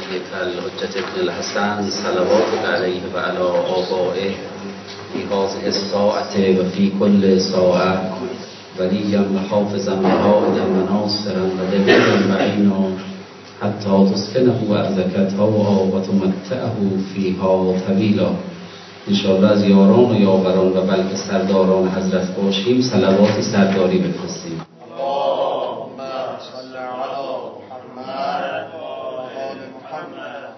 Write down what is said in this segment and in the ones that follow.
نبيك الحجة ابن الحسن صلواتك عليه وعلى آبائه في هذه الساعة وفي كل ساعة وليا وحافظا وقائدا وناصرا ودليلا معينا حتى تسكنه أرضك طوعا وتمتعه فيها طویلا. انشاءالله از یاران و یاوران و بلکه سرداران حضرت باشیم صلواتی سرداری بفرستیم. اللهم صل علی محمد و آل محمد.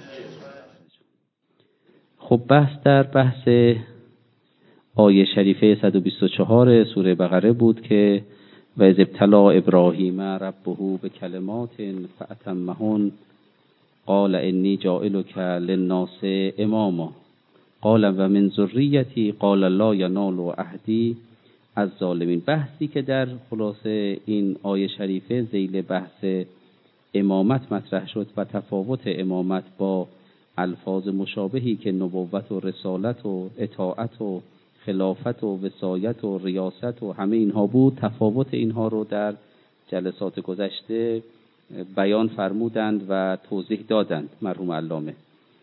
خب بحث آیه شریفه 124 سوره بقره بود که و اذ ابتلی ابراهیم ربه بکلمات فاتمهن قال انی جاعلک للناس اماما قال و من ذریتی قال لا ینال عهدی الظالمین. بحثی که در خلاصه این آیه شریفه ذیل بحث امامت مطرح شد و تفاوت امامت با الفاظ مشابهی که نبوت و رسالت و اطاعت و خلافت و وصایت و ریاست و همه اینها بود. تفاوت اینها رو در جلسات گذشته بیان فرمودند و توضیح دادند مرحوم علامه.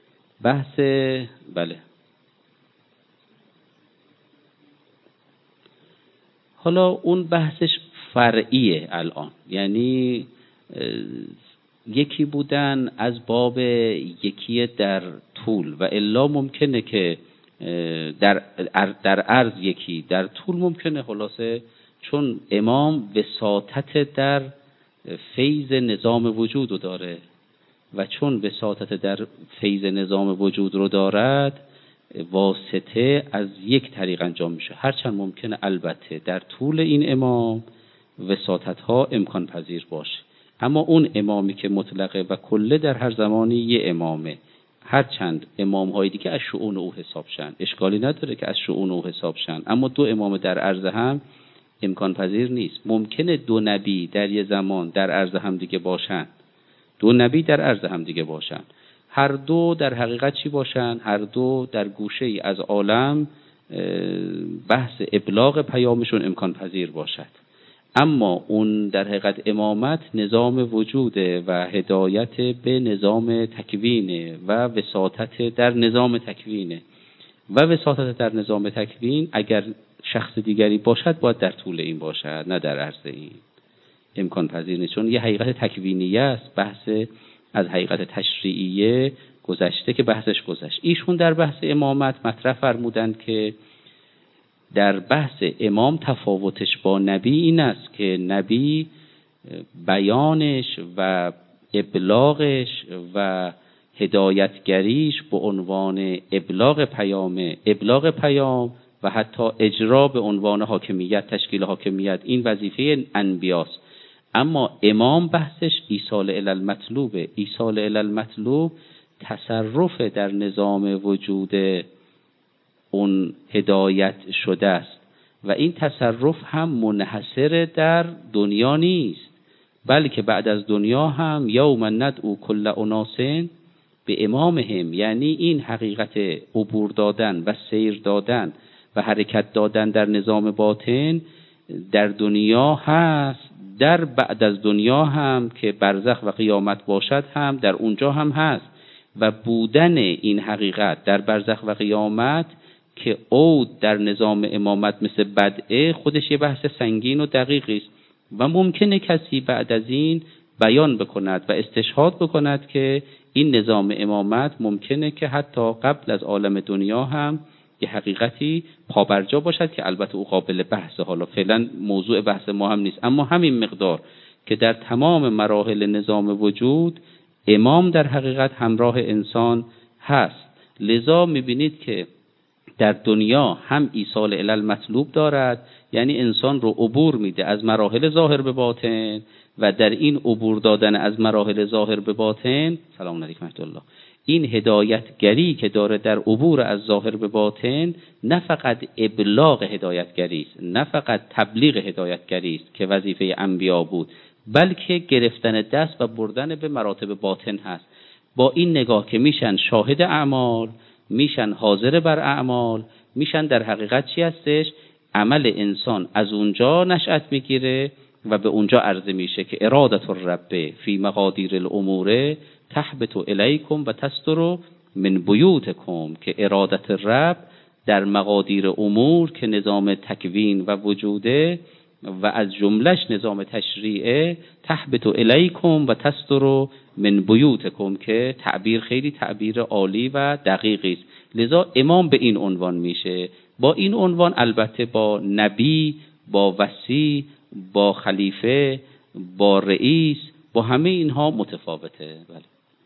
بله حالا اون بحثش فرعیه الان، یعنی یکی بودن از باب یکی در طول و الا ممکنه که در عرض یکی، در طول ممکنه خلاصه، چون امام وساطت در فیض نظام وجود رو داره و چون وساطت در فیض نظام وجود رو دارد واسطه از یک طریق انجام میشه، هرچند ممکنه البته در طول این امام وساطت ها امکان پذیر باشه، اما اون امامی که مطلقه و کله در هر زمانی یه امامه، هرچند امام های دیگه از شؤون او حساب شن، اشکالی نداره که از شؤون او حساب شن، اما دو امام در عرض هم امکان پذیر نیست. ممکنه دو نبی در یه زمان در عرض هم دیگه باشن، دو نبی در عرض هم دیگه باشن، هر دو در حقیقت چی باشن؟ هر دو در گوشه ای از عالم بحث ابلاغ پیامشون امکان پذیر باشد، اما اون در حقیقت امامت نظام وجوده و هدایت به نظام تکوینه و وساطت در نظام تکوینه و وساطت در نظام تکوین اگر شخص دیگری باشد باید در طول این باشد، نه در عرض این. امکان پذیر نیست، چون یه حقیقت تکوینیه است. بحث از حقیقت تشریعیه گذشته که بحثش گذشت. ایشون در بحث امامت مطرح فرمودند که در بحث امام تفاوتش با نبی این است که نبی بیانش و ابلاغش و هدایتگریش به عنوان ابلاغ پیام و حتی اجرا به عنوان حاکمیت، تشکیل حاکمیت، این وظیفه انبیاست. اما امام بحثش ایصال الی المطلوب تصرف در نظام وجود اون هدایت شده است و این تصرف هم منحصر در دنیا نیست، بلکه بعد از دنیا هم یوم ندعو کل اناس به امامهم، یعنی این حقیقت عبور دادن و سیر دادن و حرکت دادن در نظام باطن در دنیا هست، در بعد از دنیا هم که برزخ و قیامت باشد هم در اونجا هم هست و بودن این حقیقت در برزخ و قیامت که عود در نظام امامت مثل بدعه خودش یه بحث سنگین و دقیقی است و ممکنه کسی بعد از این بیان بکند و استشهاد بکند که این نظام امامت ممکنه که حتی قبل از عالم دنیا هم یه حقیقتی پابرجا باشد که البته او قابل بحث، حالا فعلا موضوع بحث ما هم نیست، اما همین مقدار که در تمام مراحل نظام وجود امام در حقیقت همراه انسان هست. لذا میبینید که در دنیا هم ایصال الی المطلوب دارد، یعنی انسان رو عبور میده از مراحل ظاهر به باطن و در این عبور دادن از مراحل ظاهر به باطن، سلام علیکم ورحمة الله، این هدایتگری که داره در عبور از ظاهر به باطن نه فقط ابلاغ هدایتگری است، نه فقط تبلیغ هدایتگری است که وظیفه انبیا بود، بلکه گرفتن دست و بردن به مراتب باطن هست. با این نگاه که میشن شاهد اعمال، میشن حاضر بر اعمال، میشن در حقیقت چی هستش؟ عمل انسان از اونجا نشأت میگیره و به اونجا عرضه میشه که ارادت الرب فی مقادیر الامور تحبط الیکم و تستر من بیوتکم، که ارادت رب در مقادیر امور که نظام تکوین و وجوده و از جملش نظام تشریعه، تحبط الیکم و تستر من بیوتکم، که تعبیر خیلی تعبیر عالی و دقیقی است. لذا امام به این عنوان میشه. با این عنوان البته با نبی، با وصی، با خلیفه، با رئیس، با همه اینها متفاوته. بله.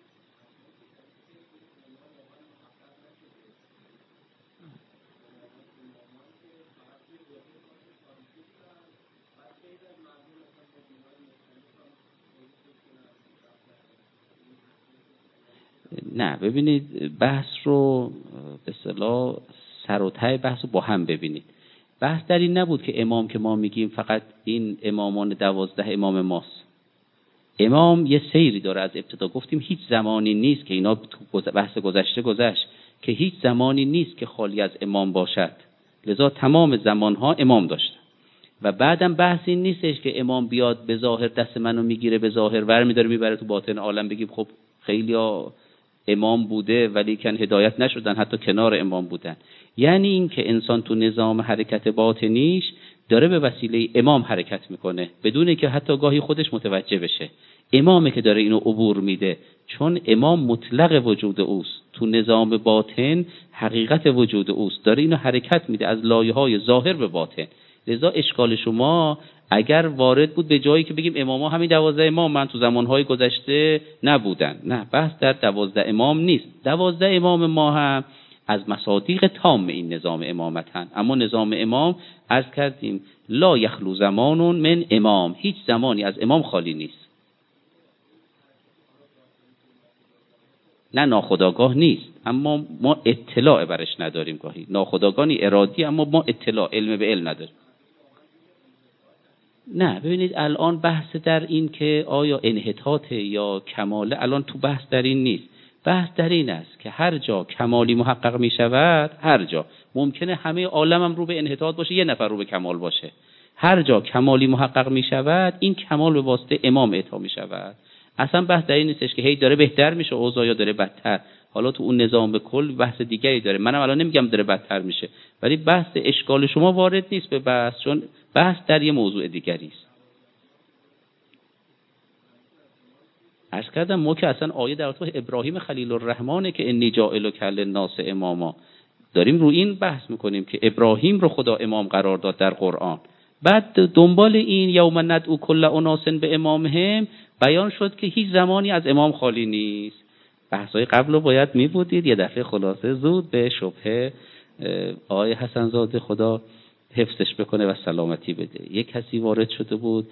نه ببینید، بحث رو به اصطلاح سر و ته بحث رو با هم ببینید. بحث در این نبود که امام که ما میگیم فقط این امامان 12 امام ماست. امام یه سیری داره. از ابتدا گفتیم هیچ زمانی نیست که اینا تو بحث گذشته گذشت که هیچ زمانی نیست که خالی از امام باشد. لذا تمام زمانها امام داشتن. و بعدم بحث این نیستش که امام بیاد به ظاهر دست منو میگیره، به ظاهر ور میداره میبره تو باطن عالم، بگیم خب خیلیا امام بوده ولی کن هدایت نشدن، حتی کنار امام بودن. یعنی این که انسان تو نظام حرکت باطنیش داره به وسیله امام حرکت میکنه بدون که حتی گاهی خودش متوجه بشه. امامه که داره اینو عبور میده، چون امام مطلق وجود اوست، تو نظام باطن حقیقت وجود اوست، داره اینو حرکت میده از لایه‌های ظاهر به باطن. لذا اشکال شما اگر وارد بود به جایی که بگیم اماما همین 12 امام من تو زمانهای گذشته نبودن، نه، بحث در 12 امام نیست. 12 امام ما هم از مصادیق تام این نظام امامتن. اما نظام امام عرض کردیم لا یخلو زمان من امام، هیچ زمانی از امام خالی نیست. نه ناخودآگاه نیست، اما ما اطلاع برش نداریم. گاهی ناخودآگاهی ارادی، اما ما اطلاع علم به علم نداریم. نه ببینید، الان بحث در این که آیا انحطاط یا کماله، الان تو بحث در این نیست. بحث در این است که هر جا کمالی محقق می شود، هر جا ممکنه همه عالم هم رو به انحطاط باشه، یه نفر رو به کمال باشه. هر جا کمالی محقق می شود، این کمال به واسطه امام اعطا می شود. اصلا بحث در این نیستش که هی داره بهتر میشه اوضاع یا داره بدتر. حالا تو اون نظام به کل بحث دیگری داره، منم الان نمیگم داره بدتر میشه، ولی بحث اشکال شما وارد نیست به بحث، چون بحث در یه موضوع دیگری است. عرض کردم ما که اصلا آیه در رابطه ابراهیم خلیل الرحمنه که انی جاعلک للناس اماما، داریم رو این بحث میکنیم که ابراهیم رو خدا امام قرار داد در قرآن. بعد دنبال این یوم ندعو کل اناس به امامهم بیان شد که هیچ زمانی از امام خالی نیست. بحثای قبل رو باید میبودید. یه دفعه خلاصه زود به شبهه آقای حسن زاده خدا حفظش بکنه و سلامتی بده. یک کسی وارد شده بود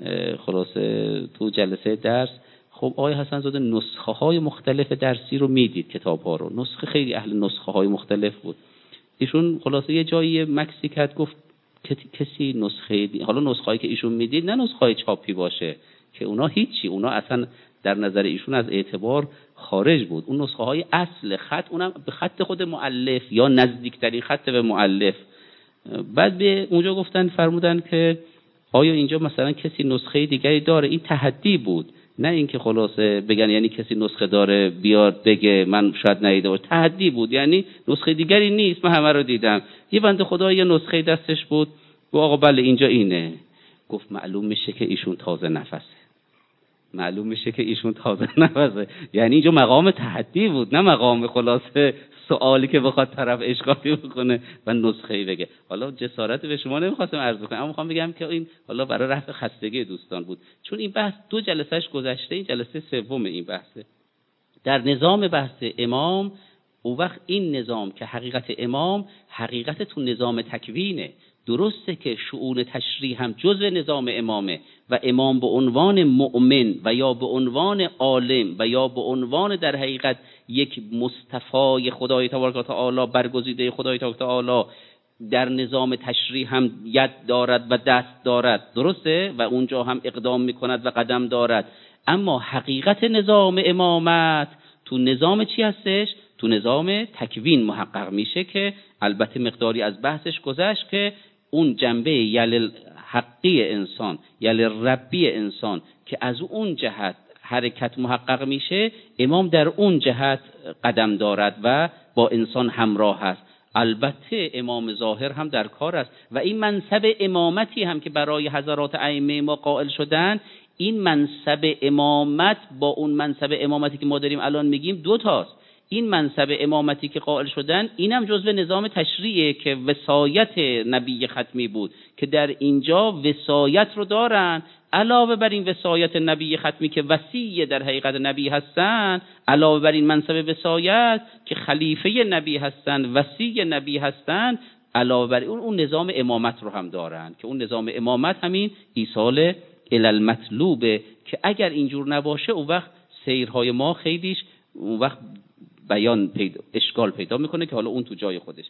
خلاصه تو جلسه درس. خب آقای حسن زاده نسخه های مختلف درسی رو میدید، کتاب ها رو، نسخه خیلی اهل نسخه های مختلف بود. ایشون خلاصه یه جایی مکسی کرد، گفت کسی نسخه حالا نسخه هایی که ایشون میدید نه نسخه های چاپی باشه که اونا هیچی، اونا اصلا در نظر ایشون از اعتبار خارج بود. اون نسخه های اصل خط، اونم به خط خود مؤلف یا نزدیکترین خط به مؤلف. بعد به اونجا گفتن فرمودن که آیا اینجا مثلا کسی نسخه دیگری داره؟ این تحدی بود، نه اینکه خلاصه بگن یعنی کسی نسخه داره بیاد بگه من شاید ندیده باشم. تحدی بود، یعنی نسخه دیگری نیست، من همه رو دیدم. یه بنده خدا یه نسخه دستش بود، گفت آقا بله اینجا اینه. گفت معلوم میشه که ایشون تازه نفسه، معلوم میشه که ایشون تازه نفسه. یعنی اینجا مقام تحدی بود، نه مقام خلاصه سوالی که بخواد طرف اشکالی بکنه و نسخه‌ای بگه. حالا جسارت به شما نمیخواستم عرض کنم، اما میخوام بگم که این حالا برای رفع خستگی دوستان بود، چون این بحث 2 جلسهش گذشته، این جلسه سوم این بحثه. در نظام بحث امام، او وقت این نظام که حقیقت امام حقیقت تو نظام تکوینه. درسته که شؤون تشریع هم جزء نظام امامه و امام به عنوان مؤمن و یا به عنوان عالم و یا به عنوان در حقیقت یک مصطفی خدای تبارک و تعالی، برگزیده خدای تبارک و تعالی، در نظام تشریع هم ید دارد و دست دارد، درسته، و اونجا هم اقدام میکند و قدم دارد. اما حقیقت نظام امامت تو نظام چی هستش؟ تو نظام تکوین محقق میشه که البته مقداری از بحثش گذشت که اون جنبه یل حقی انسان، یل ربی انسان که از اون جهت حرکت محقق میشه، امام در اون جهت قدم دارد و با انسان همراه است. البته امام ظاهر هم در کار است و این منصب امامتی هم که برای حضرات ائمه ما قائل شدن، این منصب امامت با اون منصب امامتی که ما داریم الان میگیم دو تاست. این منصب امامتی که قائل شدن اینم جزء نظام تشریعه که وصایت نبی ختمی بود که در اینجا وصایت رو دارن. علاوه بر این وصایت نبی ختمی که وصی در حقیقت نبی هستن، علاوه بر این منصب وصایت که خلیفه نبی هستن، وصی نبی هستن، علاوه بر اون نظام امامت رو هم دارن که اون نظام امامت همین ایصال الی المطلوبه که اگر اینجور نباشه اون وقت سیرهای ما خیلیش اون وقت بیان اشکال پیدا میکنه که حالا اون تو جای خودش.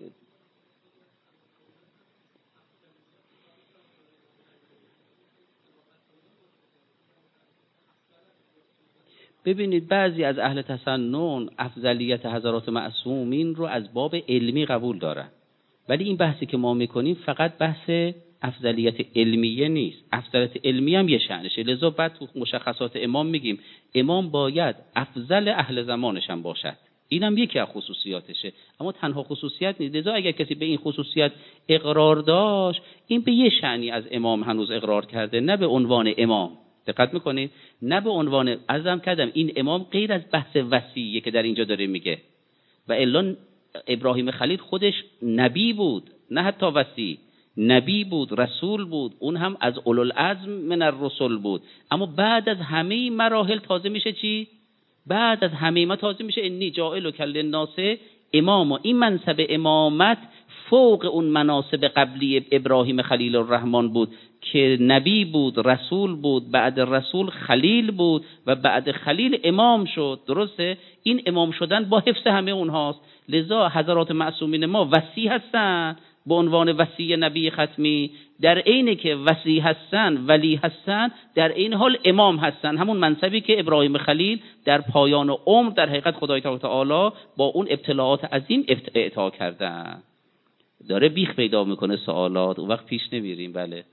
ببینید بعضی از اهل تسنن افضلیت حضرات معصومین رو از باب علمی قبول دارن، ولی این بحثی که ما میکنیم فقط بحث افضلیت علمیه نیست، افضلیت علمی هم یه شأنشه. لذا بعد تو مشخصات امام میگیم امام باید افضل اهل زمانش هم باشد، اینم یکی از خصوصیاتشه، اما تنها خصوصیت نیست. لذا اگر کسی به این خصوصیت اقرار داشت، این به یه شأنی از امام هنوز اقرار کرده، نه به عنوان امام. دقت میکنید؟ نه به عنوان، عرضم کردم این امام غیر از بحث وصیه که در اینجا داره میگه. و الا ابراهیم خلیل خودش نبی بود، نه حتی وصی، نبی بود، رسول بود، اون هم از اولوالعزم من الرسل بود. اما بعد از همه مراحل تازه میشه چی؟ بعد از همه ما تازه میشه انی جاعلک للناس اماما. این منصب امامت فوق اون مناصب قبلی ابراهیم خلیل الرحمن بود که نبی بود، رسول بود، بعد رسول خلیل بود و بعد خلیل امام شد. درسته؟ این امام شدن با حفظ همه اونهاست. لذا حضرات معصومین ما وصی هستن به عنوان وصی نبی ختمی، در عین که وصی هستن، ولی هستن، در این حال امام هستن، همون منصبی که ابراهیم خلیل در پایان عمر در حقیقت خدای تعالی با اون ابتلاعات عظیم اعطا کردن. داره بیخ پیدا میکنه سوالات، اون وقت پیش نمیریم. بله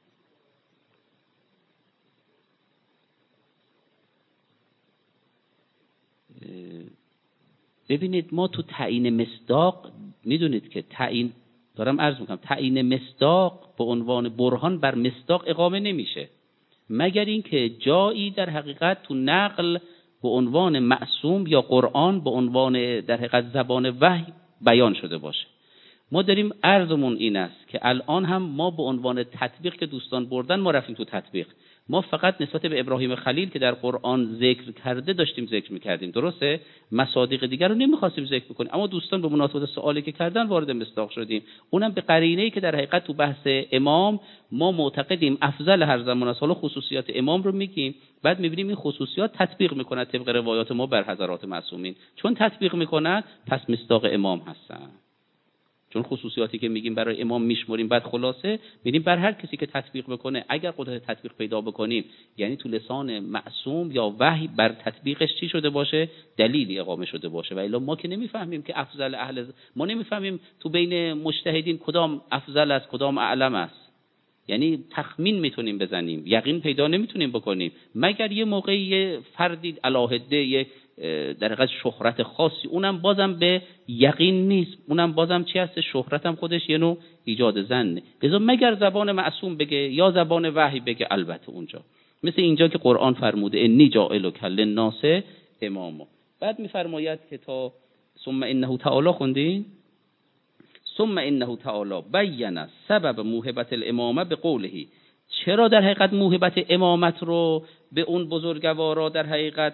ببینید ما تو تعیین مصداق میدونید که تعیین، دارم عرض میکنم، تعیین مصداق به عنوان برهان بر مصداق اقامه نمیشه مگر اینکه جایی در حقیقت تو نقل به عنوان معصوم یا قرآن به عنوان در حقیقت زبان وحی بیان شده باشه. ما داریم عرضمون این است که الان هم ما به عنوان تطبیق که دوستان بردن ما رفتیم تو تطبیق، ما فقط نسبت به ابراهیم خلیل که در قرآن ذکر کرده داشتیم ذکر میکردیم، درسته؟ مصادیق دیگر رو نمیخواستیم ذکر بکنیم، اما دوستان به مناسبت سوالی که کردن وارد مصداق شدیم، اونم به قرینه‌ای که در حقیقت تو بحث امام ما معتقدیم افضل هر زمان است. حالا خصوصیات امام رو میگیم، بعد میبینیم این خصوصیات تطبیق میکنه طبق روایات ما بر حضرات معصومین. چون تطبیق میکنن پس مصداق امام هستن، چون خصوصیاتی که میگیم برای امام میشمریم، بعد خلاصه میگیم بر هر کسی که تطبیق بکنه اگر قدرت تطبیق پیدا بکنیم، یعنی تو لسان معصوم یا وحی بر تطبیقش چی شده باشه، دلیلی اقامه شده باشه. و الا ما که نمیفهمیم که افضل اهل، ما نمیفهمیم تو بین مجتهدین کدام افضل است کدام اعلم است، یعنی تخمین میتونیم بزنیم، یقین پیدا نمیتونیم بکنیم مگر یه موقعی فردی علاهده در حقیقت شهرت خاصی، اونم بازم به یقین نیست، اونم بازم چی هست، شهرت هم خودش یه نوع ایجاد ظنه. لذا مگر زبان معصوم بگه یا زبان وحی بگه، البته اونجا مثل اینجا که قرآن فرموده انی جاعلک للناس اماما. بعد میفرماید که تا ثم انه تعالی خوندین، ثم انه تعالی بین سبب موهبت الامامه به قوله، چرا در حقیقت موهبت امامت رو به اون بزرگوارا در حقیقت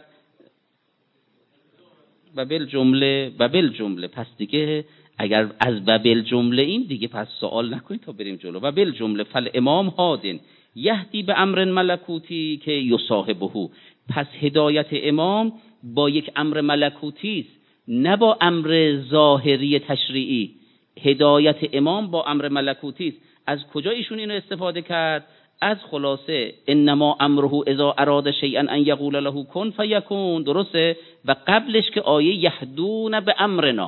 و بالجمله پس دیگه اگر از و بالجمله این دیگه پس سوال نکنید تا بریم جلو. و بالجمله فالامام هادن یهدی به امر ملکوتی که یصاحبه، پس هدایت امام با یک امر ملکوتی است نه با امر ظاهری تشریعی. هدایت امام با امر ملکوتی است. از کجا ایشون اینو استفاده کرد؟ از خلاصه انما امره اذا اراد شیئا ان یقول له کن فیکون، درسته؟ و قبلش که آیه یهدون به امرنا،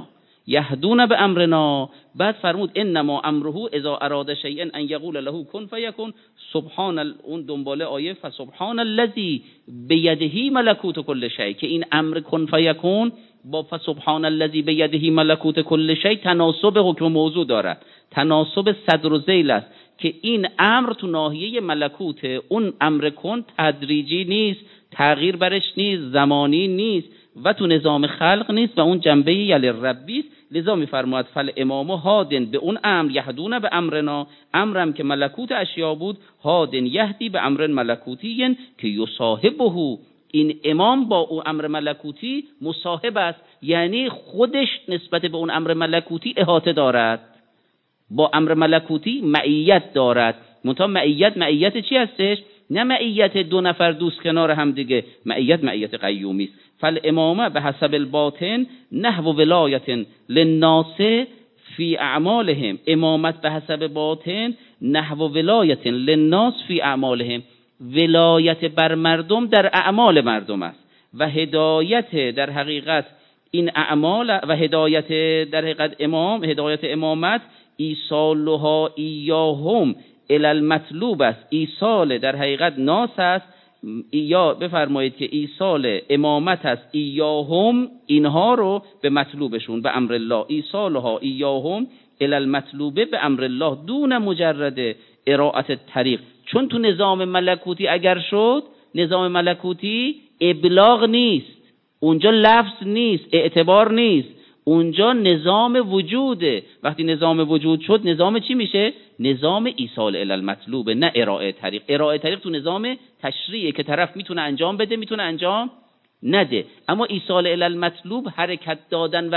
یهدون بامرنا. بعد فرمود انما امره اذا اراد شیئا ان یقول له کن فیکون. سبحان اون دنباله آیه فسبحان الذی بیده ملکوت کل شیء، که این امر کن فیکون با فسبحان الذی بیده ملکوت کل شیء تناسب حکم موضوع دارد، تناسب صدر و ذیل است که این امر تو ناحیه ملکوت، اون امر کن تدریجی نیست، تغییر برش نیست، زمانی نیست و تو نظام خلق نیست و اون جنبه یلی ربی است. لذا میفرماید فل امام هادن به اون امر، یهدون به امرنا، امرم که ملکوت اشیا بود، هادن یهدی به امر ملکوتی که یصاحبه، این امام با اون امر ملکوتی مصاحب است، یعنی خودش نسبت به اون امر ملکوتی احاطه دارد، با امر ملکوتی معیت دارد. منتها معیت چی هستش؟ نه معیت دو نفر دوست کنار هم دیگه، معیت قیومی است. فالامامه به حسب الباطن نحو ولایت للناس فی اعمالهم، امامت به حسب باطن نحو ولایت للناس فی اعمالهم، ولایت بر مردم در اعمال مردم است و هدایت در حقیقت این اعمال و هدایت در حقیقت هدایت امامت ایصالها ایاهم الی المطلوب است، ایصال در حقیقت ناس است، یا بفرمایید که ایصال امامت است ایاهم اینها رو به مطلوبشون به امر الله، ایصالها ایاهم الی المطلوبه به امر الله دون مجرد ارائت طریق. چون تو نظام ملکوتی اگر شد، نظام ملکوتی ابلاغ نیست، اونجا لفظ نیست، اعتبار نیست، اونجا نظام وجوده. وقتی نظام وجود شد نظام چی میشه؟ نظام ایصال الی المطلوب، نه ارائه طریق. ارائه طریق تو نظام تشریعه که طرف میتونه انجام بده میتونه انجام نده، اما ایصال الی المطلوب حرکت دادن و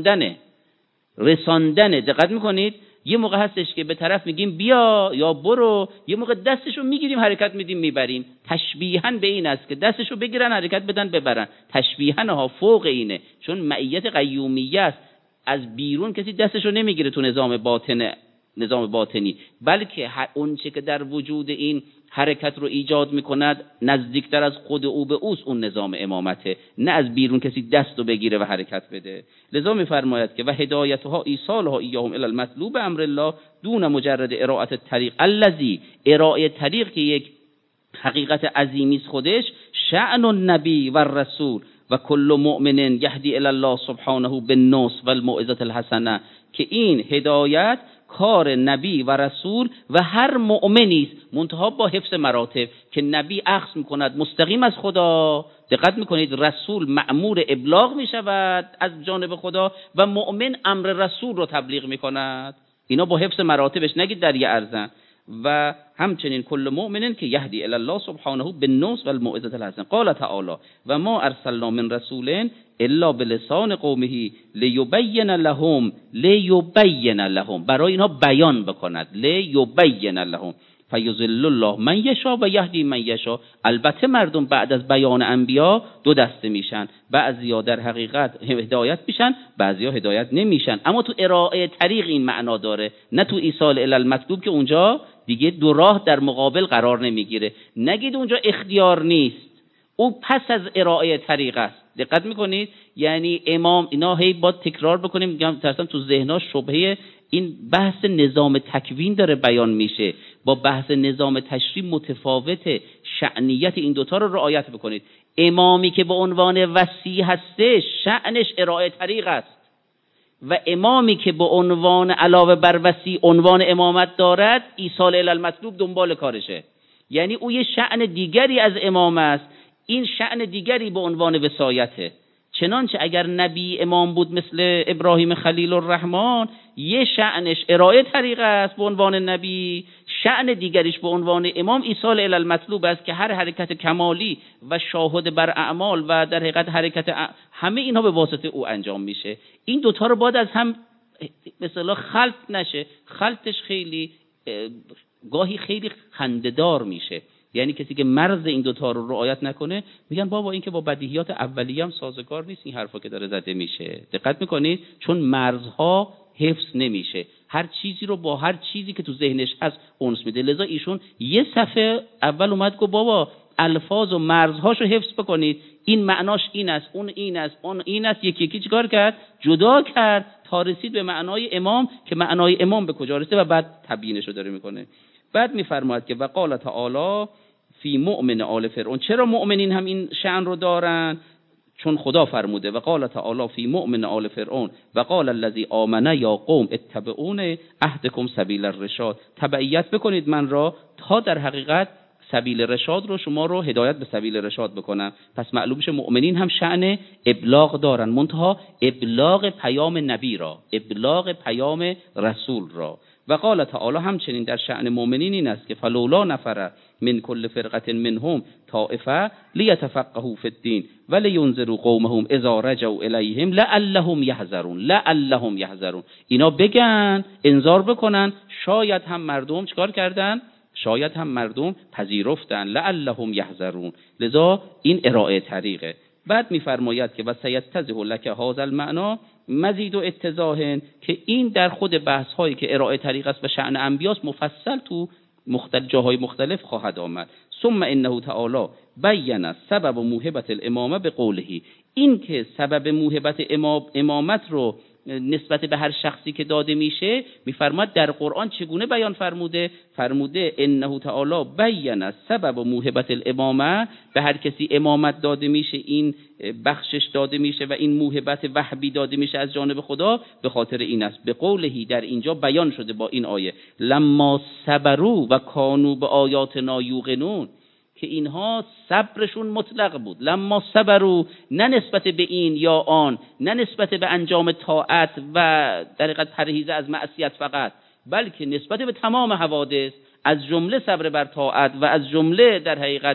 رساندنه. دقت میکنید یه موقع هستش که به طرف میگیم بیا یا برو، یه موقع دستشو میگیریم حرکت میدیم میبریم. تشبیهاً به این است که دستشو بگیرن حرکت بدن ببرن، تشبیهاً ها فوق اینه، چون معیت قیومیه است. از بیرون کسی دستشو نمیگیره تو نظام باطنی، بلکه اون چه که در وجود این حرکت رو ایجاد میکند نزدیکتر از خود او به اوست، اون نظام امامته، نه از بیرون کسی دستو بگیره و حرکت بده. لذا میفرماید که و هدایتها ایصالها ایاهم الی المطلوب امر الله دون مجرد ارائه الطریق الذی، ارائه طریق که یک حقیقت عظیمی است خودش، شأن النبی و الرسول و کل مؤمن یهدی الی الله سبحانه بالنصح و الموعظه الحسنه، که این هدایت کار نبی و رسول و هر مؤمنی است، منتها با حفظ مراتب که نبی اخذ میکند مستقیم از خدا، دقت میکنید رسول مأمور ابلاغ میشود از جانب خدا و مؤمن امر رسول رو تبلیغ میکند، اینا با حفظ مراتبش، نگید در یه ارزن. و همچنین کل مؤمن که یهدی الی الله سبحانه بالنصح و الموعظه الحسنه. قال تعالی و ما ارسلنا من رسول الا بلسان قومه لیبین لهم، برای اینها بیان بکند، لیبین لهم فیضل الله من یشاء و یهدی من یشاء. البته مردم بعد از بیان انبیا دو دسته میشن، بعضیا در حقیقت هدایت میشن، بعضیا هدایت نمیشن، اما تو ارائه طریق این معنا داره، نه تو ایصال الی المطلوب که اونجا دیگه دو راه در مقابل قرار نمیگیره. نگید اونجا اختیار نیست، او پس از ارائه طریق است. دقت میکنید؟ یعنی امام اینا هی با تکرار بکنیم، میگم ترسم تو ذهن‌ها شبهه این بحث نظام تکوین داره بیان میشه با بحث نظام تشریع متفاوته، شأنیت این دوتا رو رعایت بکنید. امامی که به عنوان وصی هستش شأنش ارائه طریق است و امامی که به عنوان علاوه بر وصی عنوان امامت دارد ایصال الی المطلوب دنبال کارشه، یعنی او یه شأن دیگری از امام است، این شأن دیگری به عنوان وصایته. چنانچه اگر نبی امام بود مثل ابراهیم خلیل الرحمن، یه شأنش ارائه طریق است به عنوان نبی، شأن دیگریش به عنوان امام ایصال الی المطلوب است که هر حرکت کمالی و شاهد بر اعمال و در حقیقت حرکت همه اینها به واسطه او انجام میشه. این دوتا رو باید از هم به اصطلاح خلط نشه، خلطش خیلی گاهی خیلی خنده‌دار میشه، یعنی کسی که مرز این دوتا رو رعایت نکنه میگن بابا این که با بدیهیات اولیه هم سازگار نیست این حرفا که داره زده میشه. دقت میکنید؟ چون مرزها حفظ نمیشه، هر چیزی رو با هر چیزی که تو ذهنش هست اونس میده. لذا ایشون یه صفحه اول اومد گفت بابا الفاظ و مرزهاشو حفظ بکنید، این معناش این است، اون این است، اون این است، یکی یکی چیکار کرد؟ جدا کرد تا رسید به معنای امام که معنای امام به کجا رسید و بعد تبیینش رو داره میکنه. بعد میفرماید که وقال تعالی فی مؤمن آل فرعون. چرا مؤمنین هم این شأن رو دارن؟ چون خدا فرموده وقال تعالی فی مؤمن آل فرعون وقال الذی آمن یا قوم اتبعون اهدکم سبیل الرشاد، تبعیت بکنید من را تا در حقیقت سبیل رشاد رو شما رو هدایت به سبیل رشاد بکنم. پس معلوم میشه مؤمنین هم شأن ابلاغ دارن، منتها ابلاغ پیام نبی را، ابلاغ پیام رسول را. و قال تعالی همچنین در شأن مؤمنین این است که فلولا نفر من کل فرقه منهم طائفه لیتفقهوا فی الدین ولینذروا قومهم اذا رجعوا الیهم لعلهم یحذرون. لعلهم یحذرون، اینا بگن، انذار بکنن، شاید هم مردم چیکار کردن؟ شاید هم مردم پذیرفتن. لعلهم یحذرون، لذا این ارائه طریقه. بعد میفرماید که و سیتضح لک هذا المعنی مزید و اتضاح، که این در خود بحث هایی که ارائه طریق است و شأن انبیاست مفصل تو جاهای مختلف خواهد آمد. ثم انه تعالی بین سبب موهبت الامامه به قوله، این که سبب موهبت امامت رو نسبت به هر شخصی که داده میشه میفرماد در قرآن چگونه بیان فرموده؟ فرموده انه تعالی بین سبب موهبت الامامه، به هر کسی امامت داده میشه، این بخشش داده میشه و این موهبت وهبی داده میشه از جانب خدا، به خاطر این است. به قولهی در اینجا بیان شده با این آیه لما صبروا و کانوا به آیاتنا یوقنون، که اینها صبرشون مطلق بود. لما صبروا، نه نسبت به این یا آن، نه نسبت به انجام طاعت و در حقیقت پرهیز از معصیت فقط، بلکه نسبت به تمام حوادث، از جمله صبر بر طاعت و از جمله در حقیقت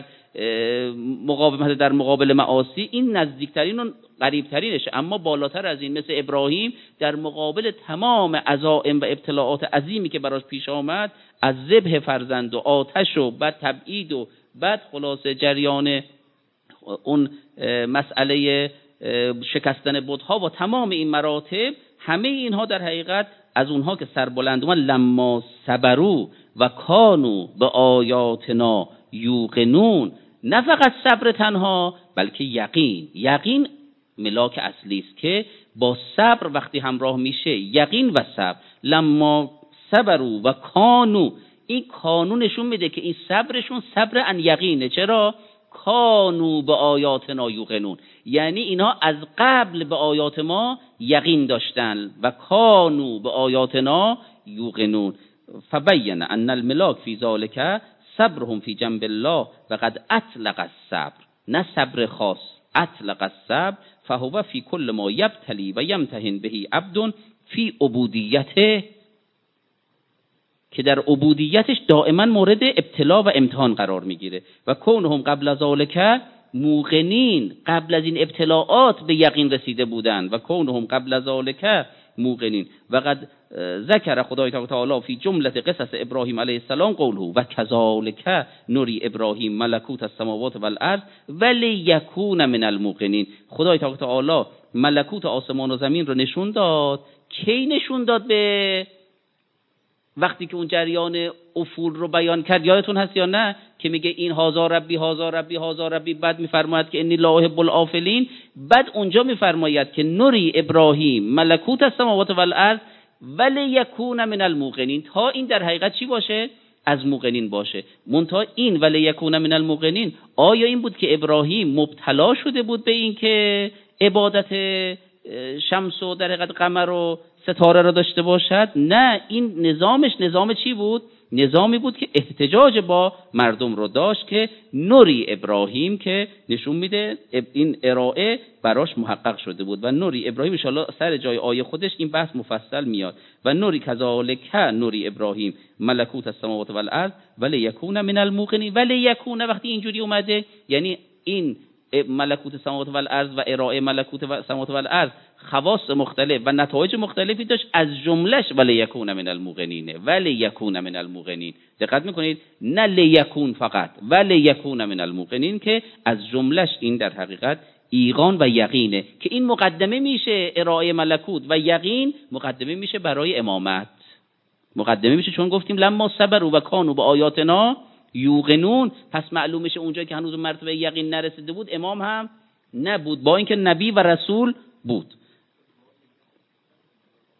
مقاومت در مقابل معاصی. این نزدیکترین و قریبترینشه. اما بالاتر از این مثل ابراهیم در مقابل تمام عزائم و ابتلاعات عظیمی که براش پیش آمد، از ذبح فرزند و آتش و بعد تبعید و بعد خلاصه جریان اون مسئله شکستن بت‌ها و تمام این مراتب، همه اینها در حقیقت از اونها که سربلند اومد لما صبروا و کانوا به آیاتنا یوقنون، نه فقط صبر تنها بلکه یقین. یقین ملاک اصلی است که با صبر وقتی همراه میشه، یقین و صبر. لما صبروا و کانوا، این کانون نشون میده که این صبرشون صبر ان یقینه. چرا؟ کانوا به آیاتنا یوقنون، یعنی اینا از قبل به آیات ما یقین داشتن و کانوا به آیاتنا یوقنون. فبین ان الملاک فی ذلک صبرهم فی جنب الله و قد اطلق الصبر، نه صبر خاص، اطلق الصبر فهو فی کل ما یبتلی و یمتحن به عبد فی عبودیته، که در عبودیتش دائما مورد ابتلا و امتحان قرار میگیره. و کونهم قبل ذالک موقنین، قبل از این ابتلاعات به یقین رسیده بودن. و کونهم قبل ذالک موقنین. و قد ذکر خدای تعالی فی جمله قصص ابراهیم علیه السلام قوله و کذالک نری ابراهیم ملکوت السماوات والارض ولیکون من الموقنین. خدای تعالی ملکوت آسمان و زمین رو نشون داد. کی نشون داد؟ به وقتی که اون جریان افول رو بیان کرد. یادتون هست یا نه که میگه این هازا ربی هازا ربی هازا ربی، بعد میفرماید که انی لا احب الافلین، بعد اونجا میفرماید که نری ابراهیم ملکوت السماوات والارض ولیکون من الموقنین، تا این در حقیقت چی باشه؟ از موقنین باشه. منتها این ولیکون من الموقنین، آیا این بود که ابراهیم مبتلا شده بود به این که عبادت شمس و در حقیقت قمر و ستاره را داشته باشد؟ نه، این نظامش نظام چی بود؟ نظامی بود که احتجاج با مردم رو داشت، که نوری ابراهیم، که نشون میده این ارائه براش محقق شده بود. و نوری ابراهیم ان شاءالله سر جای آیه خودش این بحث مفصل میاد. و نوری کذالک نوری ابراهیم ملکوت السماوات والارض ولیکون من الموقنین. ولیکون وقتی اینجوری اومده یعنی این ملکوت السماوات والارض و ارائه ملکوت السماوات والارض خواص مختلف و نتایج مختلفی داشت، از جملهش ولیکون من الموقنین. ولیکون من الموقنین، دقت میکنید؟ نه لیکون فقط، ولیکون من الموقنین، که از جملهش این در حقیقت ایقان و یقینه، که این مقدمه میشه. ارائه ملکوت و یقین مقدمه میشه برای امامت، مقدمه میشه، چون گفتیم لما صبروا و کانوا به آیاتنا یوقنون. پس معلوم میشه اونجایی که هنوز مرتبه یقین نرسیده بود امام هم نبود، با اینکه نبی و رسول بود.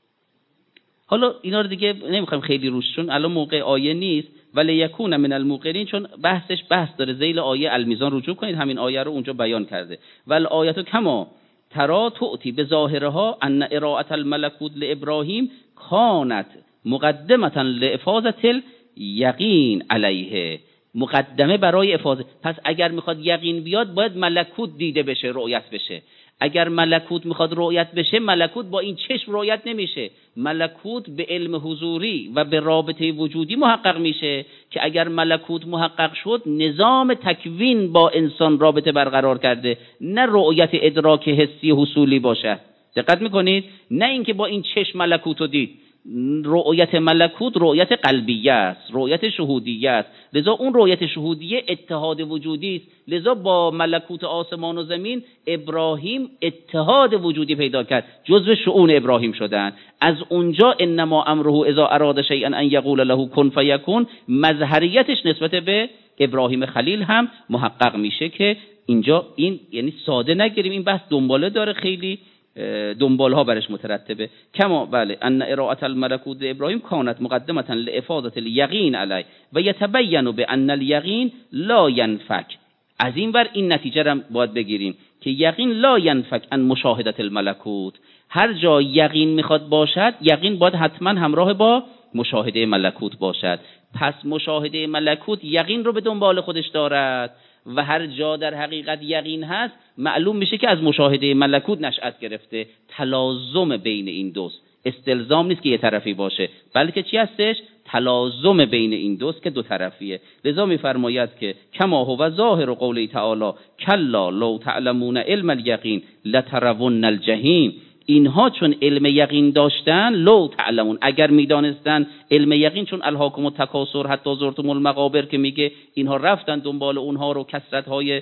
حالا اینا رو دیگه نمیخوایم خیلی روش، چون الان موقع آیه نیست. ولی یکون من الموقنین، چون بحث داره ذیل آیه المیزان رجوع کنید، همین آیه رو اونجا بیان کرده. ول آیه کما ترا تؤتی به ظاهرها ان اراءه الملکوت لابراهیم کانت مقدمه لافاضه الیقین علیه، مقدمه برای افاضه. پس اگر میخواد یقین بیاد باید ملکوت دیده بشه، رؤیت بشه. اگر ملکوت میخواد رؤیت بشه، ملکوت با این چشم رؤیت نمیشه، ملکوت به علم حضوری و به رابطه وجودی محقق میشه که اگر ملکوت محقق شد نظام تکوین با انسان رابطه برقرار کرده، نه رؤیت ادراک حسی حصولی باشه. دقت میکنید؟ نه اینکه با این چشم ملکوت رو دید. رؤیت ملکوت رؤیت قلبیه است، رؤیت شهودیه است. لذا اون رؤیت شهودیه اتحاد وجودی است. لذا با ملکوت آسمان و زمین ابراهیم اتحاد وجودی پیدا کرد، جزو شؤون ابراهیم شدن. از اونجا انما امره اذا اراد شیئا ان یقول له کن فیکون، مظهریتش نسبت به ابراهیم خلیل هم محقق میشه که اینجا این یعنی ساده نگیریم، این بحث دنباله داره، خیلی دنبالها برش مترتبه. کما بله ان اراءه الملکوت ابراهیم کانت مقدمه لافاضه الیقین علی و یتبین بان الیقین لا ینفک. از این ور این نتیجه را باید بگیریم که یقین لا ینفک عن مشاهده الملکوت. هر جا یقین میخواد باشد، یقین باید حتما همراه با مشاهده ملکوت باشد. پس مشاهده ملکوت یقین رو به دنبال خودش دارد و هر جا در حقیقت یقین هست معلوم میشه که از مشاهده ملکوت نشأت گرفته. تلازم بین این دوست، استلزام نیست که یه طرفی باشه، بلکه چی هستش؟ تلازم بین این دوست که دو طرفیه. لذا میفرماید که کما هو ظاهر قوله تعالی کلا لو تعلمون علم الیقین لترون الجحیم. اینها چون علم یقین داشتن، لو تعلمون، اگر میدانستن علم یقین، چون الهاکم التکاثر حتی زرتم المقابر که میگه اینها رفتن دنبال اونها رو، کثرت‌های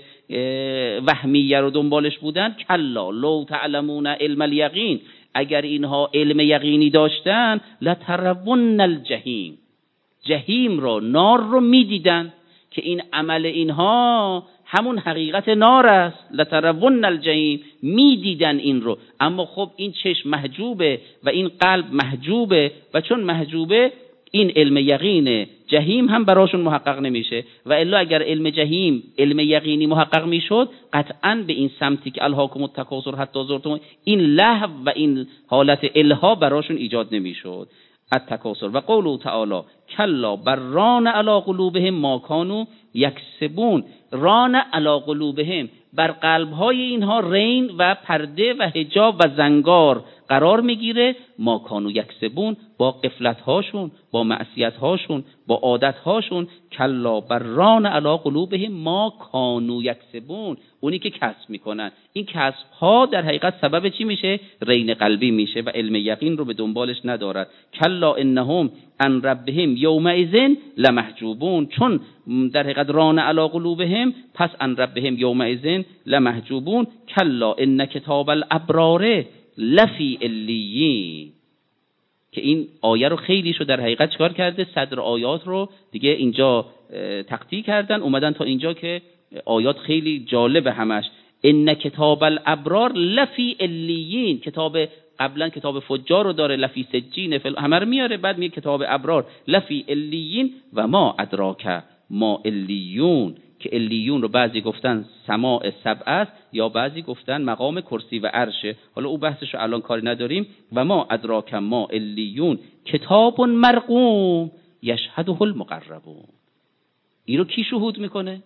وهمیه رو دنبالش بودن. کلا لو تعلمون علم الیقین، اگر اینها علم یقینی داشتن، لترون الجحیم، جحیم رو، نار رو میدیدن که این عمل اینها همون حقیقت نار است. لترون الجحیم، میدیدن این رو. اما خب این چشم محجوبه و این قلب محجوبه و چون محجوبه این علم یقین جحیم هم براشون محقق نمیشه. و الا اگر علم جحیم علم یقینی محقق میشد، قطعاً به این سمتی که الهاکم التکاثر حتی زرتم، این لهو و این حالت الها براشون ایجاد نمیشد. التکاثر و قوله تعالی کلا بران علی قلوبهم ما کانوا یکسبون. ران علی قلوبهم، بر قلب‌های اینها رین و پرده و حجاب و زنگار قرار میگیره. ما کانوا یکسبون، با غفلت‌هاشون، با معصیت‌هاشون، با عادت‌هاشون. کلا بران علی قلوبهم ما کانوا یکسبون، اونی که کسب میکنن. این کسب‌ها در حقیقت سبب چی میشه؟ رین قلبی میشه و علم یقین رو به دنبالش ندارد. کلا انهم عن ربهم یومئذ لمحجوبون، چون در حقیقت ران علی قلوبهم، پس عن ربهم یومئذ لمحجوبون. کلا ان کتاب الابرار لفی علیین، که این آیه رو خیلی شو در حقیقت چکار کرده؟ صدر آیات رو دیگه اینجا تقطیع کردن، اومدن تا اینجا که آیات خیلی جالب همش. ان کتاب الابرار لفی علیین، کتاب قبلا کتاب فجار رو داره، لفی سجین همه رو میاره، بعد میگه کتاب ابرار لفی علیین و ما ادراک ما علیون، که علیون رو بعضی گفتن سماع سبع است، یا بعضی گفتن مقام کرسی و عرشه. حالا او بحثش رو الان کاری نداریم. و ما ادراک ما علیون کتاب مرقوم یشهده المقربون. این رو کی شهود میکنه؟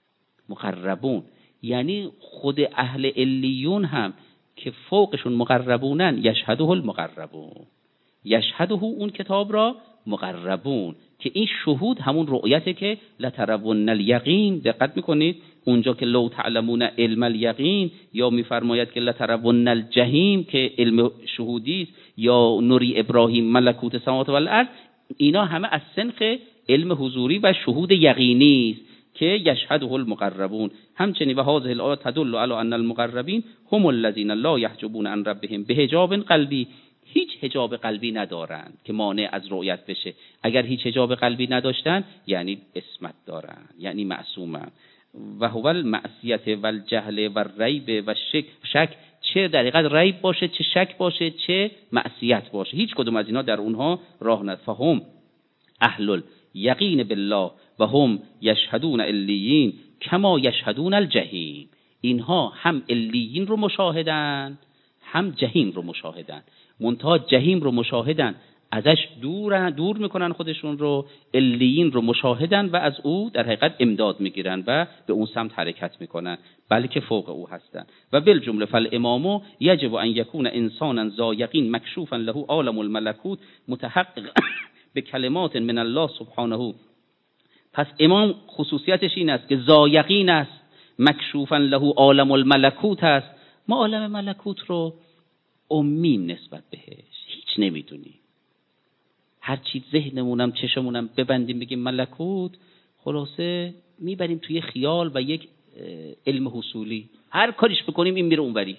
مقربون، یعنی خود اهل علیون هم که فوقشون مقربونن، یشهده المقربون، یشهده اون کتاب را مقربون، که این شهود همون رؤیته که لترون الیقین. دقت میکنید اونجا که لو تعلمون علم الیقین، یا میفرماید که لترون الجحیم که علم شهودی است، یا نوری ابراهیم ملکوت السماوات و الارض، اینا همه از صنف علم حضوری و شهود یقینی است که یشهده المقربون. همچنین و هذه الآیات تدل علی ان المقربین هم الذین لا یحجبون عن ربهم بحجاب قلبی، هیچ حجاب قلبی ندارند که مانع از رؤیت بشه. اگر هیچ حجاب قلبی نداشتن یعنی عصمت دارن، یعنی معصومن. و هو المعصیت و الجهل و الریب و شک چه در حقیقت ریب باشه، چه شک باشه، چه معصیت باشه. هیچ کدوم از اینا در اونها راه نداره. فهم اهل الیقین بالله و هم یشهدون علیین کما یشهدون الجحیم. اینها هم علیین رو مشاهدن هم جحیم رو مشاهدن، منتها جحیم رو مشاهدن ازش دور میکنن خودشون رو، علیین رو مشاهدن و از او در حقیقت امداد میگیرن و به اون سمت حرکت میکنن، بلکه فوق او هستن. و بالجمله فالامام یجب ان یکون انسانا ذا یقین مکشوفا له عالم الملکوت متحقق به کلمات من الله سبحانه. پس امام خصوصیتش این است که ذا یقین است، مکشوفا له عالم الملکوت است. ما عالم ملکوت رو امیم نسبت بهش هیچ نمیدونیم. هر چی ذهنمونم چشمونم ببندیم بگیم ملکوت، خلاصه میبریم توی خیال و یک علم حصولی، هر کاریش بکنیم این میره اونوری.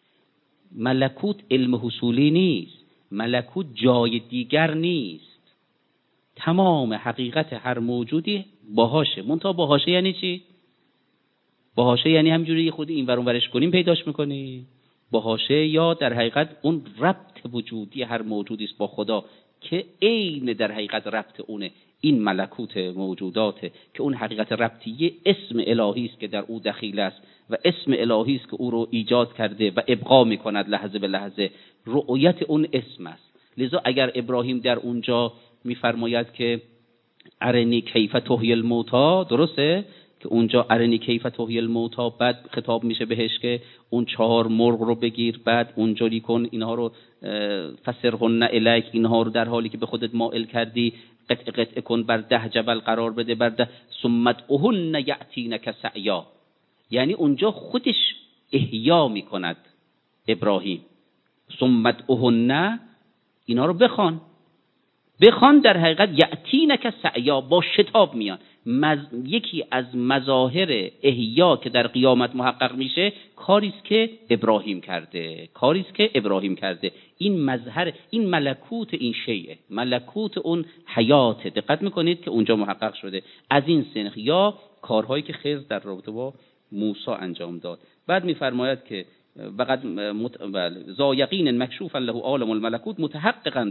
ملکوت علم حصولی نیست، ملکوت جای دیگر نیست. تمام حقیقت هر موجودی باهاشه. منتها باهاشه یعنی چی؟ باهاشه یعنی همجوری خود این ور اون ورش کنیم پیداش میکنیم. باهاشه یا در حقیقت اون ربط وجودی هر موجودی است با خدا که عین در حقیقت ربط اونه. این ملکوت موجوداته که اون حقیقت ربطیه اسم الهی است که در او دخیل است و اسم الهی است که او رو ایجاد کرده و ابقا میکند لحظه به لحظه. رؤیت اون اسم است. لذا اگر ابراهیم در اونجا میفرماید که ارنی کیف تحیی الموتی، درسته که اونجا ارنی کیف تحیی الموتی، بعد خطاب میشه بهش که اون 4 مرغ رو بگیر، بعد اونجوری کن اینها رو فسرهن الیک، اینها رو در حالی که به خودت مائل کردی قطع کن، بر 10 جبل قرار بده، بر 10 ثم ادعهن یاتینک سعیا. یعنی اونجا خودش احیا میکند ابراهیم. ثم ادعهن، اینا رو بخوان در حقیقت یاتینک سعیا، با شتاب میان. یکی از مظاهر احیا که در قیامت محقق میشه کاریست که ابراهیم کرده. این مظهر، این ملکوت این شیء، ملکوت اون حیات. دقت میکنید که اونجا محقق شده از این سنخ، یا کارهایی که خضر در رابطه با موسی انجام داد. بعد میفرماید که وقد ذا یقین مکشوفا له عالم الملکوت متحققا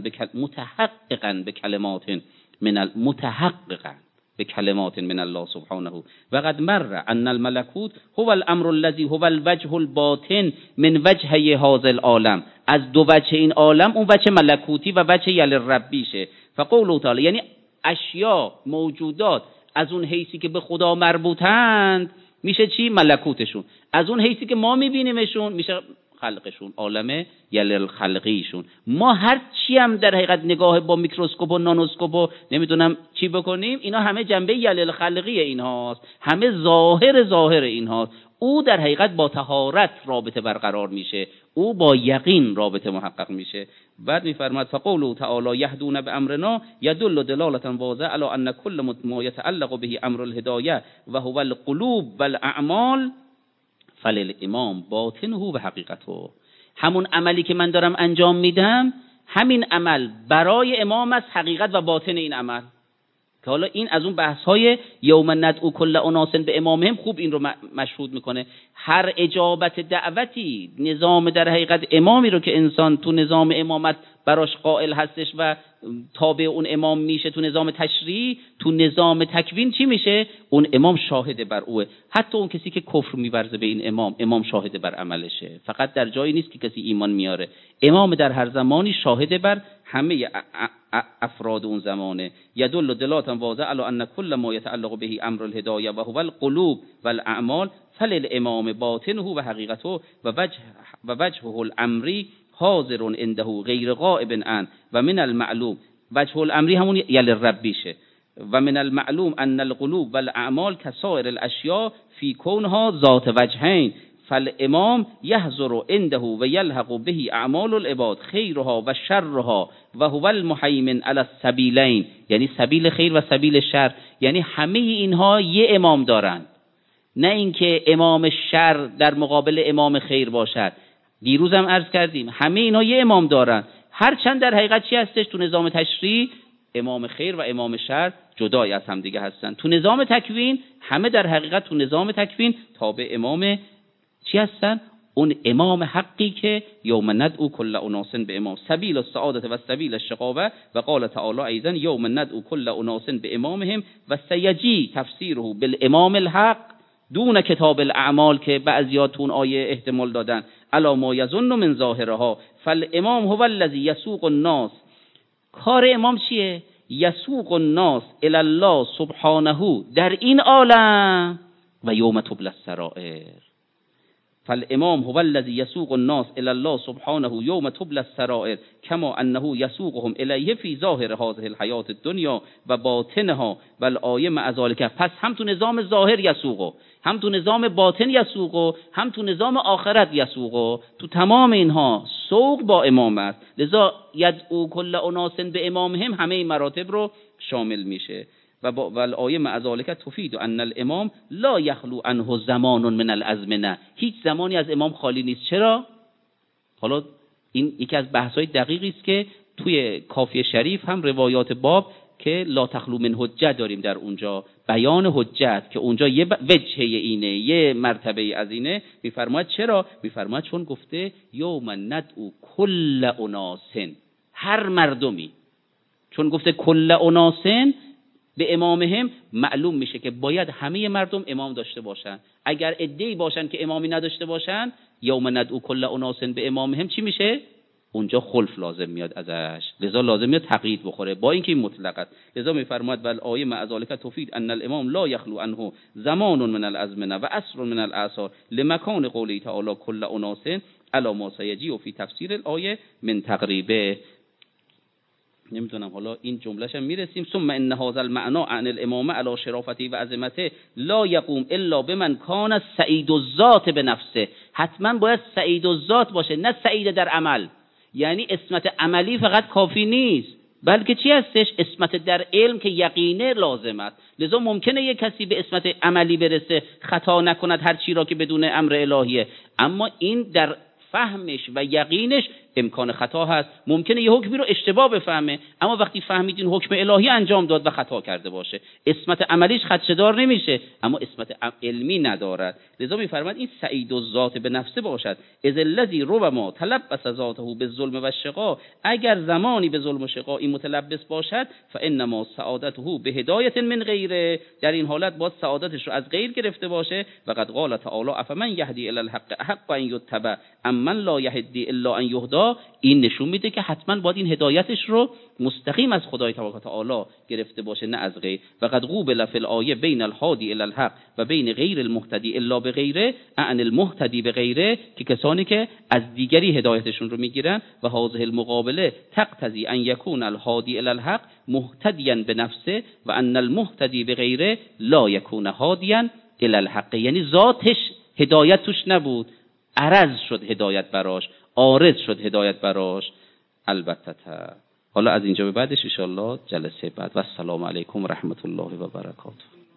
بکلمات من الله سبحانه. وقد مر ان الملکوت هو الامر الذي هو الوجه الباطن من وجه هذا العالم. از دو وجه این عالم، اون وجه ملکوتی و وجه یل ربیشه. فقوله تعالی، یعنی اشیا موجودات از اون حیثی که به خدا مربوطند میشه چی؟ ملکوتشون. از اون حیثی که ما میبینیمشون میشه خلقشون، عالم یل خلقیشون. ما هر چی هم در حقیقت نگاه با میکروسکوپ و نانوسکوپ و نمیدونم چی بکنیم، اینا همه جنبه یل خلقی اینهاست، همه ظاهر اینهاست. او در حقیقت با طهارت رابطه برقرار میشه، او با یقین رابطه محقق میشه. بعد میفرماید فقوله تعالی یهدون بامرنا یدل دلاله واضحه علی ان کل ما یتعلق به امر الهدایه و هو القلوب والاعمال فللامام باطنه و حقیقته. همون عملی که من دارم انجام میدم، همین عمل برای امام است، حقیقت و باطن این عمل. که حالا این از اون بحث های یوم ندعو کل اناس به امامهم خوب این رو مشهود میکنه. هر اجابت دعوتی، نظام در حقیقت امامی رو که انسان تو نظام امامت براش قائل هستش و تابع اون امام میشه، تو نظام تشریع، تو نظام تکوین چی میشه؟ اون امام شاهد بر اوه. حتی اون کسی که کفر میورزه به این امام شاهد بر عملشه. فقط در جایی نیست که کسی ایمان میاره، امام در هر زمانی شاهد بر همه افراد اون زمانه. یدل دلاله واضحه علی ان کل ما یتعلق به امر الهدایه و هو القلوب والاعمال فللامام باطنه و حقیقته و وجهه الامری حاضر عنده غیر غائب عن و من المعلوم. وجه الامری همون یل ربیشه. و من المعلوم ان القلوب والاعمال كسائر الاشیاء فی کونها ذات وجهین فالامام یحضر عنده و یلحق به اعمال العباد خیرها و شرها و هو المهیمن علی السبیلین، یعنی سبیل خیر و سبیل شر. یعنی همه اینها یه امام دارن، نه اینکه امام شر در مقابل امام خیر باشد. دیروز هم عرض کردیم همه اینها یه امام دارن، هرچند در حقیقت چی هستش؟ تو نظام تشریع امام خیر و امام شر جدای از هم دیگه هستن. تو نظام تکوین همه در حقیقت تو نظام تکوین تابع امام چی هستن؟ اون امام حقی که یوم ندعو کل اناس به امام سبیل السعادت و سبیل الشقاوه و قال تعالی ایضا یوم ندعو کل اناس به امامهم و سیجی تفسیره بالامام الحق دون کتاب الاعمال که بعضیاتون آیه احتمال دادن الا ما یظن من ظاهرها فالامام هو الذی یسوق الناس. کار امام چیه؟ یسوق الناس الی الله سبحانه در این عالم و یوم تبلی السرائر. فالامام هو الذی یسوق الناس الی الله سبحانه یوم تبلی السرائر کما انه یسوقهم الیه فی ظاهر هذه الحیات الدنیا و باطنها و الآیه مع ذلک. پس هم تو نظام ظاهر یسوقو، هم تو نظام باطن یسوقو، هم تو نظام آخرت یسوقو. تو تمام اینها سوق با امام است، لذا یدعو کل اناس به امامهم همه این مراتب رو شامل میشه. و الآیه مع ذلک تفید ان الامام لا یخلو عنه زمان من الازمنه. هیچ زمانی از امام خالی نیست. چرا؟ حالا این یکی از بحث‌های دقیقی است که توی کافیه شریف هم روایات باب که لا تخلو من حجت داریم، در اونجا بیان حجت که اونجا یه وجهه اینه، یه مرتبه از اینه. میفرماید چرا؟ میفرماید چون گفته یوم ندعو کل اناسن، هر مردمی. چون گفته کل اناسن به امامهم، معلوم میشه که باید همه مردم امام داشته باشن. اگر عده‌ای باشن که امامی نداشته باشن، یوم ندعو کل اناس به امامهم چی میشه؟ اونجا خلف لازم میاد ازش، لذا لازم میاد تقیید بخوره با اینکه این مطلق است. لذا میفرماید ول آیه مع ذلک تفید ان الامام لا یخلو عنه زمان من الازمنه و عصر من الاعصار لمکان قوله تعالی کل اناس علی ما سیجی و فی تفسیر الآیه من تقریبه. نمیدونم حالا این جمله‌ش هم میرسیم. ثم ان هذا المعنى عن الامامه علی شرافته و عظمته لا یقوم الا بمن کان سعید الذات بنفسه. حتما باید سعید الذات باشه، نه سعید در عمل. یعنی عصمت عملی فقط کافی نیست، بلکه چی هستش؟ عصمت در علم که یقینه لازم است. لذا ممکنه یک کسی به عصمت عملی برسه، خطا نکند هر چی را که بدون امر الهیه، اما این در فهمش و یقینش امکان خطا هست. ممکنه یه حکمی رو اشتباه بفهمه، اما وقتی فهمید این حکم الهی انجام داد و خطا کرده باشه، عصمت عملیش خدشه‌دار نمیشه، اما عصمت علمی ندارد. لذا میفرماید این سعید الذات به نفسه باشد. اذ الذی ربما تلبس ذاته بالظلم و الشقاء. اگر زمانی به ظلم و شقاء متلبس باشد، فانما سعادته بهدایت من غیره. در این حالت باید سعادتش رو از غیر گرفته باشه. و قد قال تعالی افمن یهدی الی الحق حق ان یتبع امن لا یهدی الا ان یهدی. این نشون میده که حتما باید این هدایتش رو مستقیم از خدای تبارک و تعالی گرفته باشه، نه از غیر. و قد قوبل فی الآیه بین الهادی الی الحق و بین غیر المهتدی الا بغیره، عن المهتدی بغیره، که کسانی که از دیگری هدایتشون رو میگیرن. و هذه المقابله تقتضی ان یکون الهادی الی الحق مهتدیا بنفسه و ان المهتدی بغیره لا یکون هادیا الی الحق. یعنی ذاتش هدایت توش نبود، عرض شد هدایت براش، عارض شد هدایت براش. البته حالا از اینجا به بعدش ان شاء الله جلسه بعد. و السلام علیکم و رحمت الله و برکاته.